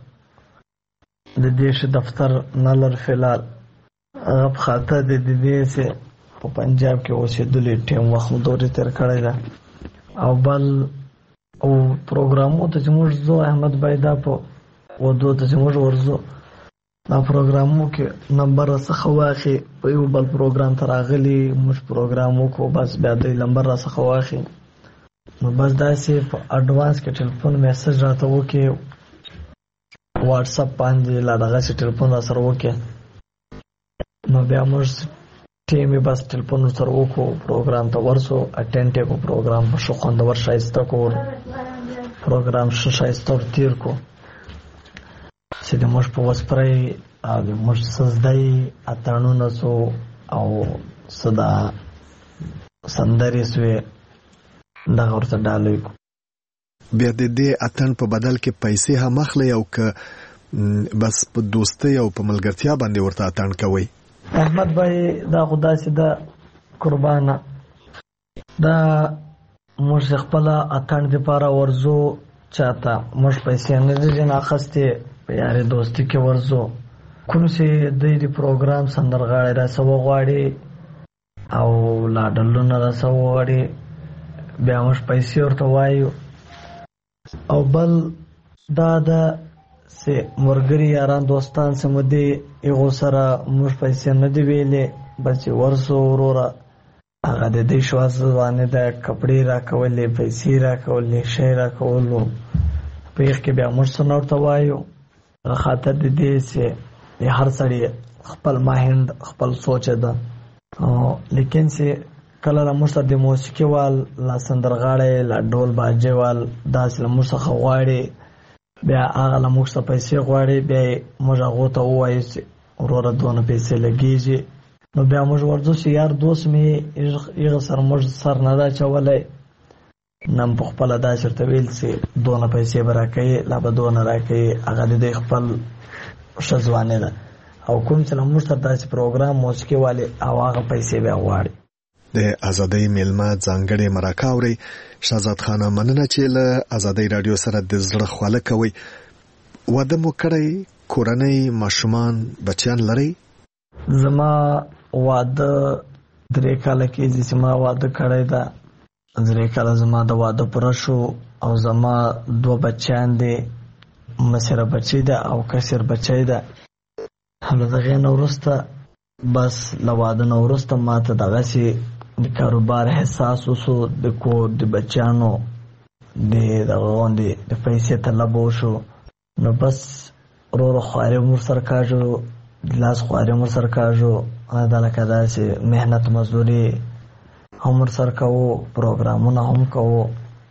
د دې چې دفتر نه لرو فلحال هغه په خاطر د دې چې په پنجاب کې اوسېدلې ټیم وخت دورې تر کړی ده. او بل او پروګرامو ته چې موږ ځو احمد بھائی دا په ودو ته چې موږ ورځو دا پروګرامو کې نمبر څخه واخلي په یو بل پروګرام ته راغلي موږ پروګرام وکړو بس بیا د نمبر راڅخه واخلي نو بس داسې په اډوانس کې ټلیفون میسج راته وکړي واټساپ باندې لا دغسې ټلیفون را سره وکړي نو بیا موږ ټیم بس ټلیفون سره وکړو پروګرام ته ورسو اټینډ کو پروګرام په شو خوندور شایسته کو پروګرام شایسته تیر کو چې د موږ په وسپرای او د موږ سزدای اتانونه سو او صدا سندري سوې دا ورته ډالوي کو بیا د دې اتن په بدل کې پیسې هم اخلي او که بس په دوستۍ او په ملګرتیا باندې ورته اتن کوي. احمد بھائی دا خدا سي دا قربانه دا موږ خپل اتن د پاره ورزو چاته موږ پیسې نه دي نه اخستې په یاري دوستي کې ورزو کوم سي د دې پروګرام سندرغاړي را سو غواړي او لاډلونه را سو غواړي بیا موږ پیسې ورته وایو او بل دا سه مرګري یاران دوستان سمدي یو سره موږ پیسې نه دی ویلې بس ورسو ورورا هغه د دې شواز باندې د کپڑے را کولې پیسې را کولې شی را کولو په یخ کې بیا موږ سنورته وایو خاطر د دې سه هر سړی خپل ماهند خپل سوچ ده لیکن سه کله موږ د موسیقي وال لا سندرغاړي لا ډول باجه وال داس له موږ څخه غواړي بیا هغه له موږ څخه پیسې غواړي بیا موږ هغه ته وایو چې وروره دونه پیسې لګیږي نو بیا موږ ورځو چې یار دوست می یغه سر موږ سر نه دا چولای نن په خپل دا شرط ویل چې دونه پیسې برکې لا به دونه راکې هغه دې خپل شزوانه ده او کوم چې موږ ته داسې پروګرام موسیقي والے او هغه پیسې بیا غواړي. د ازادۍ میلمه ځانګړې مرکه اوري. شهزاد خان مننه چې له ازادۍ رادیو سره د زړه خواله کوي. واده مو کړی؟ کورنۍ ماشومان بچیان لري؟ زما واده 3 کاله کېږي چې ما واده کړی ده. 3 کاله زما د واده پوره شو او زما 2 بچیان دي. مسره بچی ده او کثیر بچی ده. همدغه نه وروسته بس لواده نه وروسته ماته دغه سي د کاروبار احساس وسو د کو د بچانو د غوندې د پیسې طلب وشو نو بس ورو خواري مر سرکاجو لاس خواري مر سرکاجو دا لکه داسې مهنت مزدوري هم سرکاو پروګرامونه هم کوو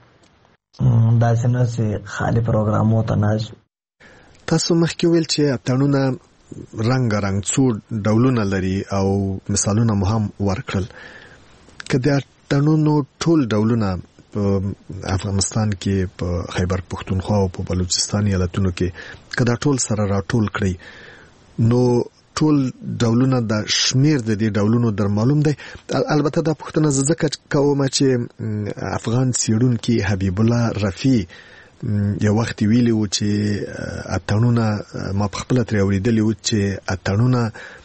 داسې نه سي خالي پروګرامو ته نه. تاسو مخکې ویل چې اتڼونه رنگ څو ډولونه لري او مثالونه مو هم ورکړل. که د اتڼونو ټول ډولونه په افغانستان کې په خیبر پښتونخوا او په بلوچستان ایالتونو کې کدا ټول سره راټول کړي نو ټول ډولونه د شمیر د دې ډولونو در معلوم دی. البته دا پښتنه ځکه کوم چې افغان سیړونکو حبیب الله رفیع یو وخت ویلی و چې اتڼونه ما په خپل تر اوریدلی و چې اتڼونه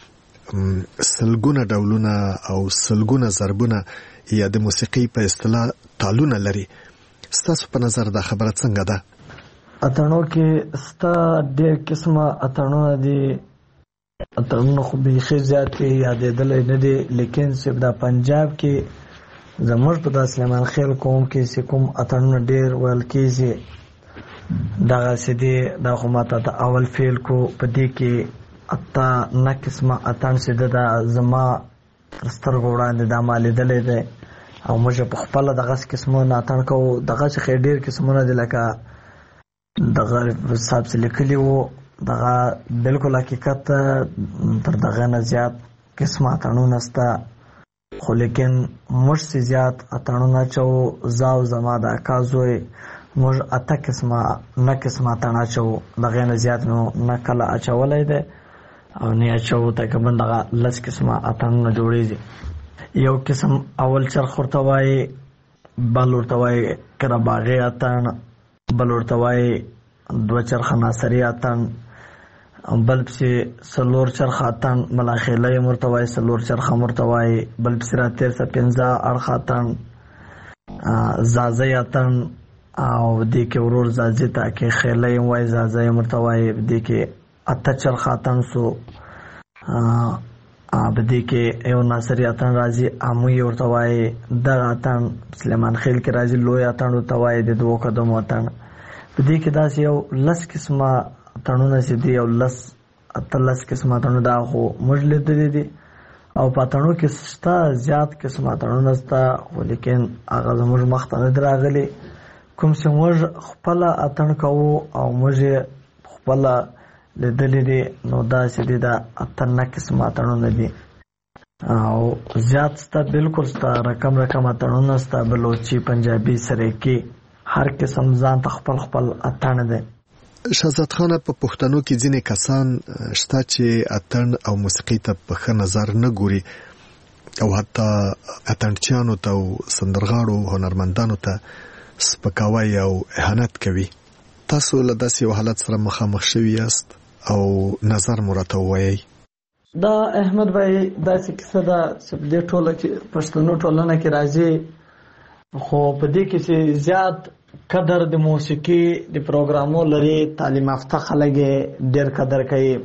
سلګونه ډولونه او سلګونه ضربونه یا د موسیقي په اصطلاح تالونه لري. ستاسو په نظر دا خبره څنګه ده؟ اتڼو کې ستا ډېر قسمه اتڼونه دي. اتڼونه خو بیخي زیات یادېدل نه دي لیکن صرف دا پنجاب کې زموږ په دا سلیمان خیل قوم کې چې کوم اتڼونه ډېر ویل کېږي دغه سدي دا خو ماته د اول فیل کو په دې کې اتا نه قسمه اتڼ سده دا زما سترګو وړاندې دا ما لیدلی دی او موږ په خپله دغه قسمونه اتڼ کوو. دغه څخه ډېر قسمونه دي لکه دغه صاحب څه لیکلي وو دغه بلکل حقیقت تر دغه نه زیات قسمه اتڼونه شته خو لیکن موږ چې زیات اتڼونه اچوو زه او زما د اکا زوی موږ اته قسمه نه قسمه اتڼ اچوو دغې نه زیات مو نه کله اچولی دی او نه اچوو تقریبا دغه 10 قسمه اتڼونه جوړېږي. یو قسم اول چرخ ورته وایي بل ورته وایي کرباغې اتڼ بل ورته وایي 2 چرخه ناصري اتڼ بل پسې 4 چرخه اتڼ ملاخیلی ورته وایي 4 چرخه ورته وایي بل پسې راتېر څه 15 اړخ اتڼ زازی اتڼ او دې کې ورور زازی ته کې خیلی وایي زازی ورته وایي دې کې 8 چرخه اتڼ سو بدې کې یو ناصري اتڼ راځي عموي ورته وایي دغه اتڼ سلیمان خیل کې راځي لوی اتڼ ورته وایي د 2 قدمو اتڼ بدې کې داسې یو 10 قسمه اتڼونه چې دي یو 10 قسمه اتڼونه دا خو موږ لیدلي دي او پاتړو کې ستا زیات قسم اتړونه ستا، ولیکن هغه زموږ مخ ته نه راغلي. کوم چې موږ خپل اتړ کوو او موږ خپل لیدلې دي، نو داسې دي دا اتنه قسم اتړونه دي او زیات ستا بالکل ستا رقم اتړونه ستا، بلوچي، پنجابي، سریکي، هر قسم ځان ته خپل خپل اتڼ دی. شهزاد خان، په پښتنو کې ځینې کسان شته چې اتڼ او موسیقي ته په ښه نظر نه ګوري او حتی اتڼچیانو ته او سندرغاړو هنرمندانو ته سپکاوی او اهانت کوي. تاسو له داسې یو حالت سره مخامخ شوي یاست او نظر مو راته ووایئ. دا احمد بھائی داسې کیسه ده چې په دې ټوله کې پښتنو ټولنه کې راځي، خو په دې کې چې زیات قدر د موسیقي د پروګرامو لري، تعلیم یافته خلک ډېر قدر کوي،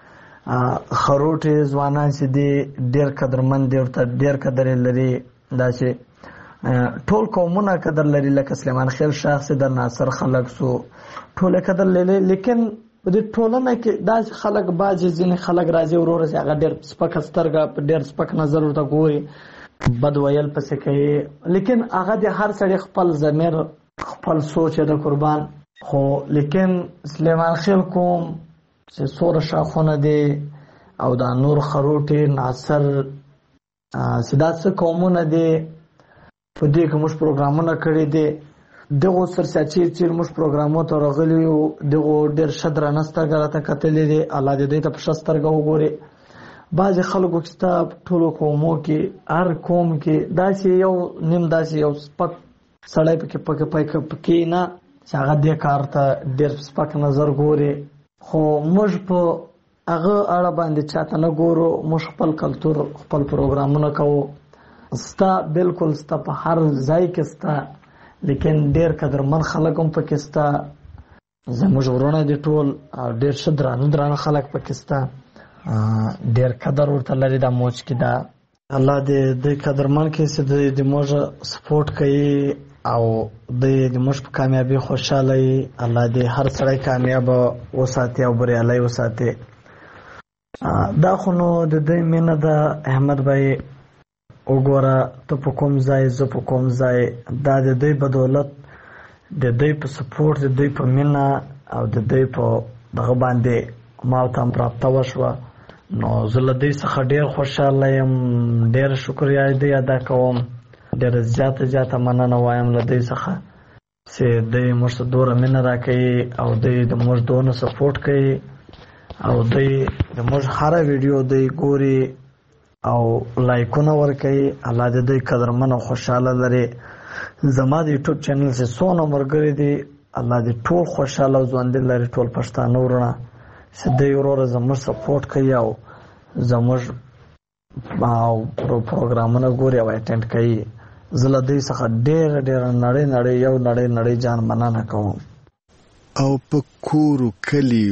خروټې ځوانان چې دي ډېر قدرمند دي، ورته ډېر قدر لري. داسې ټول قومونه قدر لري، لکه سلیمان خېل شاخ سي، د ناصر خلک سو ټول قدر لري. لیکن په دې ټولنه کې داسې خلک بعضې ځینې خلک راځي ورور چې هغه ډېر سپکه سترګه په ډېر سپک نظر ورته ګوري، بد ویل پسې کوي. لیکن هغه د هر سړي خپل ضمیر خپل سوچ د قربان. خو لیکن سلیمان خېل کوم چې سوره شاخونه دي او دا نور خروټي ناصر سداسه قومونه دي، په دې کې موږ پروګرامونه کړی دي. دغه سرساچیر چې موږ پروګرامو ته راغلي یو، دغه ډېر شدره نسترګه راته کتلې دي، الله دې ته په شسترګه وګوري. بعضې خلکو کې ستا ټولو قومو کې هر قوم کې داسې یو نیم داسې یو سپک سړی پکې نه چې هغه دې کار ته ډېر سپک نظر ګوري. خو موږ په هغه اړه باندې چاته نه ګورو، موږ خپل کلتور خپل پروګرامونه کوو. ستا بالکل ستا په هر ځای کې ستا، لیکن ډېر قدرمن خلک هم پکې ستا، زموږ ورونه دي ټول ډېر ښه درانه خلک پکې ستا، ډېر قدر ورته لري. دا موج کې دا الله دې قدرمن کې چې د موږ سپورټ کوي او د موږ په کامیابی خوشاله وي. الله دې هر سړی کامیاب وساتي او بریالی وساتي. دا خو نو د دې مینه ده احمد بھائی. وګوره ته په کوم ځای، زه په کوم ځای، دا د دوی بدولت، د دوی په سپورټ، د دوی په مینه او د دوی په دغه باندې ما ته هم رابطه وشوه. نو زه له دوی څخه ډېر خوشحاله یم، ډېر شکریه دوی ادا کوم، ډېره زیاته مننه وایم له دوی څخه چې دوی موږ ته دومره مینه راکوي او دوی د موږ دونه سپورټ کوي او دوی د موږ هره ویډیو دوی ګوري او لایکونه ورکوي. الله دې دوی قدرمن او خوشحاله لري. زما د یوټیوب چینل چې څونه ملګري دي، الله دې ټول خوشحاله او ژوندي لري، ټول پښتانه ورونه چې دوی وروره زموږ سپورټ کوي او زموږ پروګرامونه ګوري او اټینډ کوي. زه له دوی څخه ډېره نړۍ جان مننه کوم. او په کور کلی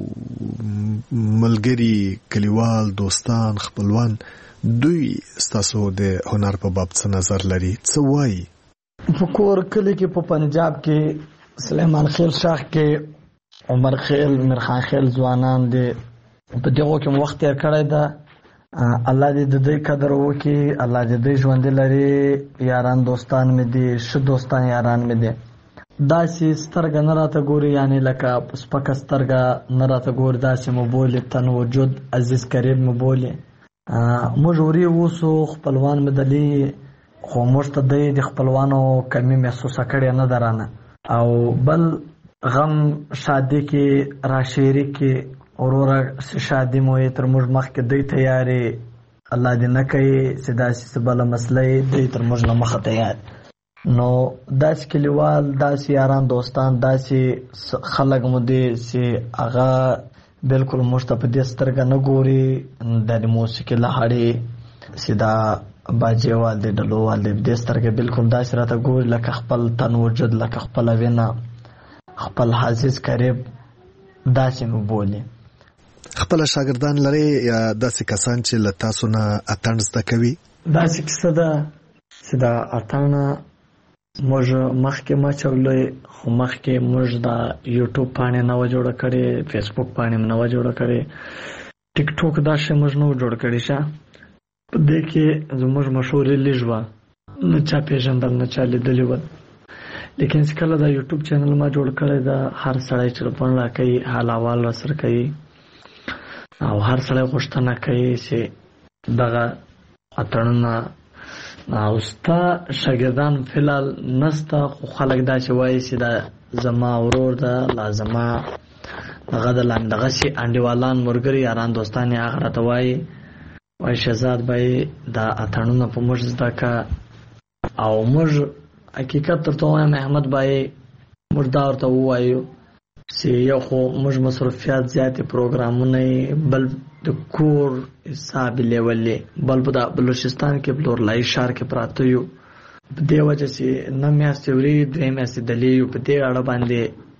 ملګري، کلیوال، دوستان، خپلوان، دوی ستاسو د هنر په باب څه نظر لري؟ څه وایي؟ په کور کلی کې په پنجاب کې سلیمان خېل شاخ کې عمر خېل، میرخان خېل ځوانان دي، په دغو کې وخت تېر کړی ده. الله دې د دوی قدر وکړي، الله دې دوی ژوندي لري. یاران دوستان مې دي، ښه دوستان یاران مې دي. داسې سترګه نه راته ګوري، یعنی لکه سپکه سترګه نه راته ګوري، داسې مو بولي، تن وجود عزیز قریب مو بولي. موږ وري اوسو، خپلوان مې دلي، خو موږ ته دوی د خپلوانو کمی محسوسه کړې نه ده رانه. او بل غم شادي کې راشعري کې وروره شادي مو یې تر موږ مخکې دوی تیارې، الله دې نه کوي چې داسې څه بله مسله یې دوی تر موږ نه مخه تیار. نو داسې کلیوال، داسې یاران دوستان، داسې خلک مو دي چې هغه بالکل موږ ته په دې سترګه نه ګوري، د موسیقي لهاړې چې دا باجیوال دی، ډلووال دی، په دې سترګه بالکل داسې راته ګوري لکه خپل تن وجود، لکه خپله وینه، خپل عزیز قریب داسې مو بولي. خپل شاګردان لري یا داسې کسان چې له تاسو نه اتڼ زده کوي؟ داسې کیسه ده چې دا اتڼ موږ مخکې ما چولې، خو مخکې موږ دا یوټیوب پاڼې نه وه جوړه کړې، فیسبوک پاڼې نه وه جوړه کړې، ټیک ټوک دا شی موږ نه و جوړ کړی شه. په دې کې زموږ مشهورې لیژوه نه چا پیژندل نه چا لیدلې ول. لیکن چې کله دا یوټیوب چینل ما جوړ کړی دا هر سړی ټلیفون راکوي حال احوال راسره کوي او هر سړی غوښتنه کوي چې دغه اتڼونه او ستا شاګردان فلحال نسته خو خلک دا چې وایي چې دا زما ورور ده لا زما دغه د دغسې انډیوالان ملګري یاران دوستان یې هغه راته وایي شهزاد بھائی دا اتڼونه په موږ زده که او موږ حقیقت درته وایم احمد بھائی موږ دا ورته ووایو چې یو خو موږ مصروفیات زیاتې پروګرامونه بل د کور حساب لیولې بل په بلوچستان کې بلورلای ښار کې پراته یو په دې وجه چې نه میاشتې ورې درې میاشتې دلې یو په دې اړه باندې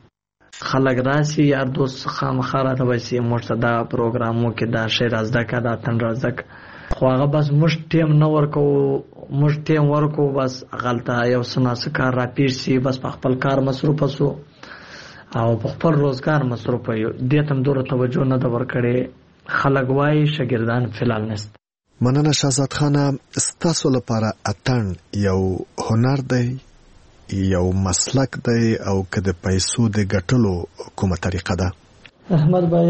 خلک راسي یار دوست خامخا راته وایي چې موږ ته دا پروګرامو کې دا شی را زده که دا اتڼ را زده که خو هغه بس موږ ټیم نه ورکوو موږ ټیم ورکوو بس هغلته یو څه ناڅه کار راپېښ شي بس په خپل کار مصروفه سو او په خپل روزګار مصروفه یو دې ته هم دومره توجه نه ده ورکړې خلک وایي شاګردان فلحال نشته. مننه شهزاد خانه. ستاسو لپاره اتڼ یو هنر دی یو مسلک دی او که د پیسو د ګټلو کومه طریقه ده؟ احمد بھائی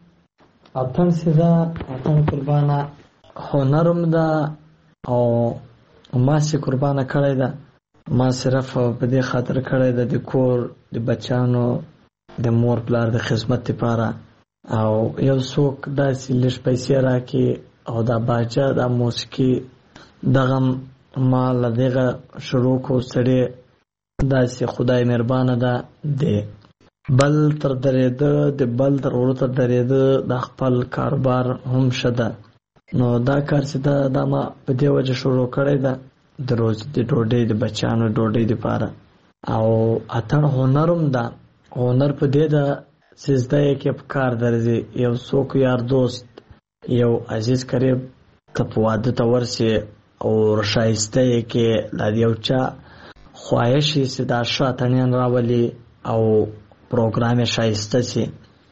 اتڼ چې ده اتڼ قربانه هنرم ده او ما چې قربانه کړی ده ما صرف په دې خاطر کړی ده د کور د بچیانو د مور پلار د خدمت لپاره او یو څوک داسې لږ پیسې راکړي او دا باجه دا موسیقي دغه ما له دغه شروع کو سړی داسې خدای مهربانه ده د بل تر درېده د بل تر وروته درېده د خپل کاروبار هم ښه ده نو دا کار چې ده دا ما په دې وجه شروع کړی ده د روز د ډوډۍ د بچیانو ډوډۍ دپاره او اتڼ هنر هم ده هنر په دې ده چې زده یې کې په کار درځي یو څوک یار دوست یو عزیز قریب ته په واده ته ورسي او ښایسته یې کې لا د یو چا خواهش یې چې دا ښه اتڼیان راولي او پروګرام یې ښایسته شي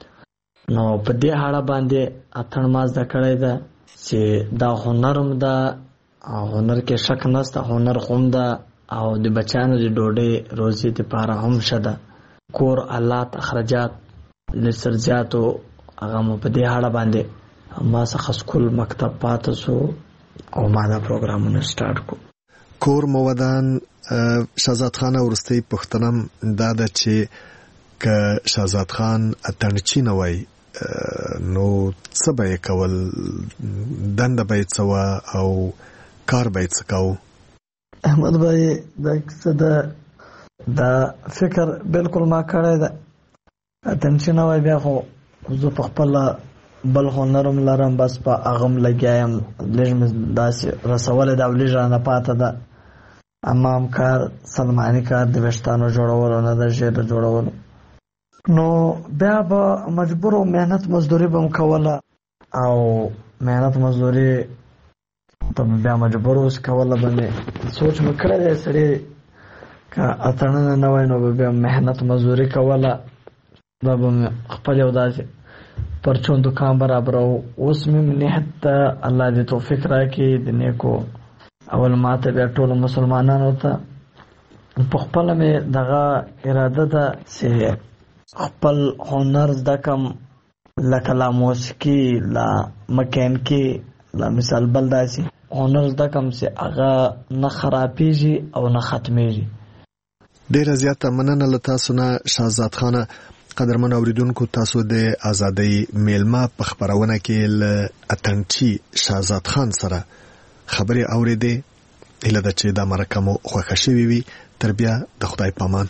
نو په دې اړه باندې اتڼ ما زده کړی ده چې دا هنر هم ده او هنر کې شک نشته هنر خو هم ده او د بچیانو د ډوډۍ روزي دپاره هم ښه ده کور آلات اخراجات لږ زیاتو هغه مو په دې اړه باندې ما څخه سکول مکتب پاته سو او ما دا پروګرامونه سټارټ کو کور مو ودان. شهزاد خان ورستی پښتنم دا ده چې که شهزاد خان اتڼچی نه وای نو څه به یې کول دنده به یې څه وه او کار به یې څه کوو؟ احمد بھائی دا کیسه ده دا فکر بالکل ما کړی ده اتڼچی نه وای بیا خو زه په خپله بل هنر هم لرم بس په هغه هم لګیا یم لږ مې داسې رسولی ده او لږ رانه پاته ده اما هم کار سلماني کار د ویښتانو جوړولو نه ده ژیړه جوړولو نو بیا به مجبور و محنت مزدوري به م کوله او محنت مزدوري ته بیا مجبور اوس کوله به مې سوچ مې کړی دی سړي که اتڼونه نه وای نو به بیا محنت مزدوري کوله دا به مې خپل یو داسې پرچون دکان برابرو اوس مې نیت ته الله دې توفیق راکړي د نیکو اول ماته بیا ټولو مسلمانانو ته په خپله مې دغه اراده ده چې خپل هنر زده کم لکه لا موسیقي لا مکانیکي لا مثال بل داسې هنر زده کم چې هغه نه خرابېږي او نه ختمېږي. ډېره زیاته مننه له تاسو نه شهزاد خانه. قدرمن اوریدونکو تاسو د ازادۍ میلمه په خبرونه کې له اتڼچي شهزاد خان سره خبرې اورېدې. هیله ده چې دا مرکه مو خوښه شوې وي. تر بیا د خدای پامان.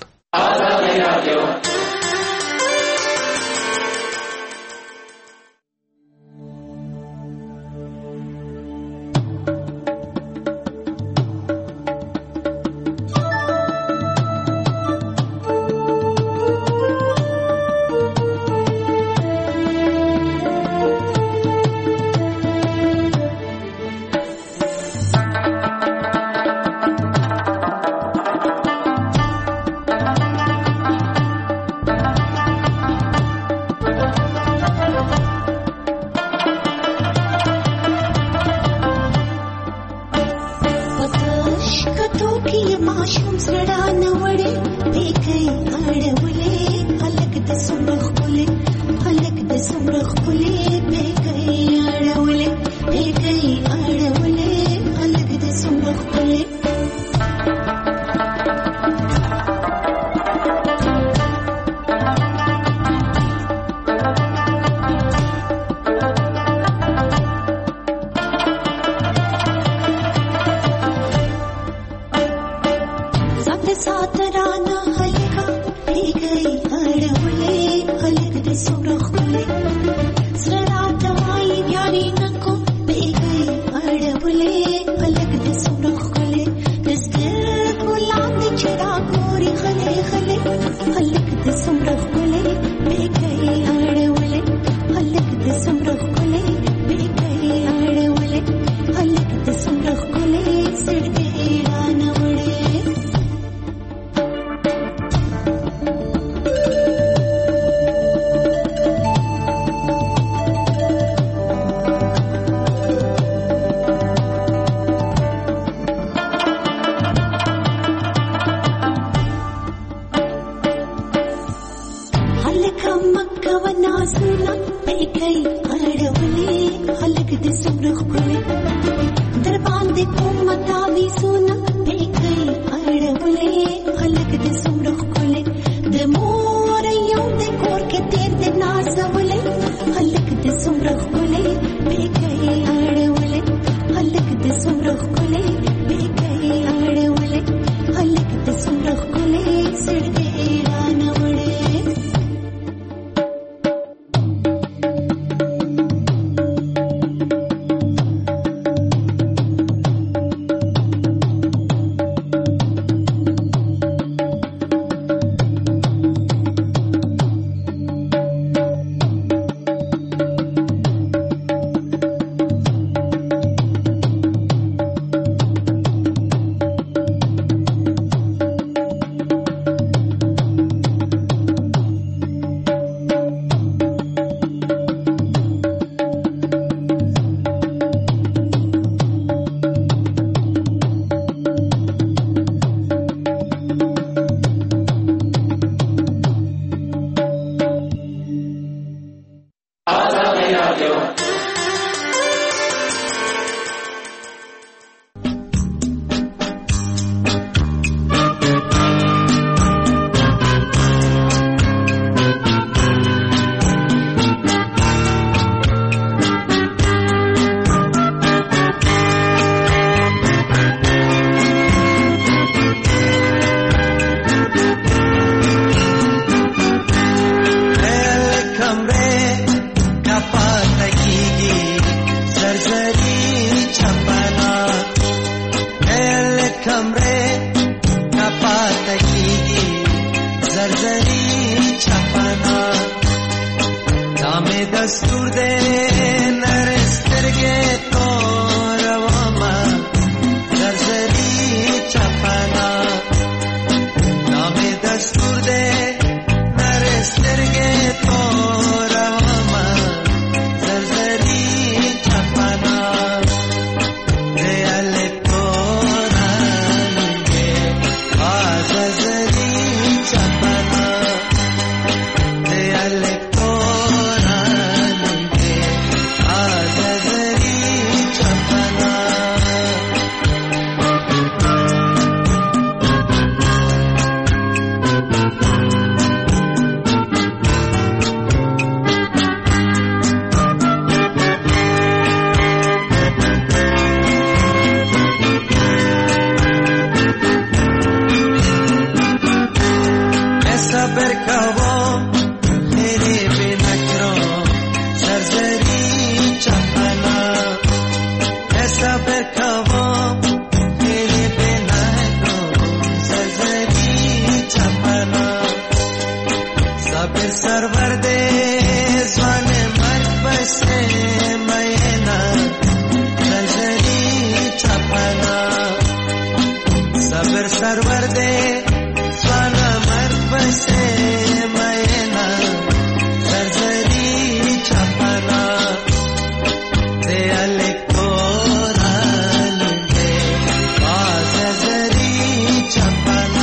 Chapana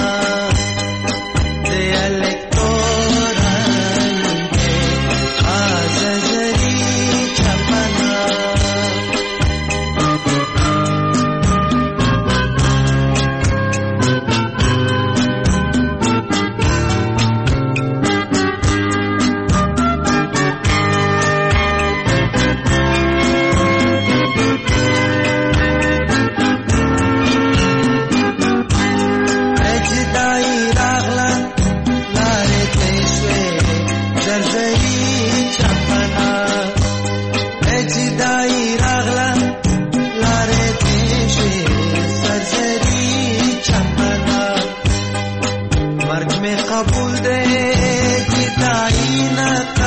قبول دې چې تعین